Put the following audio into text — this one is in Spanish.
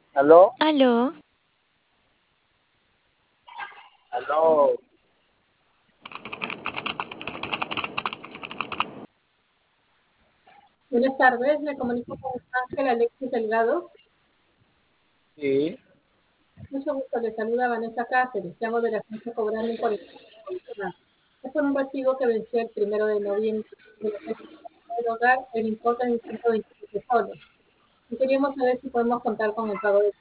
¿Aló? Aló, ¿Aló? Buenas tardes, me comunico con Ángel Alexis Delgado. Sí, Mucho gusto, le saluda Vanessa Cáceres. Llamo de la agencia cobrando por el Es por un recibo que venció el 1 de noviembre de la fecha del hogar el importe de 127 soles. Y queríamos saber si podemos contar con el pago de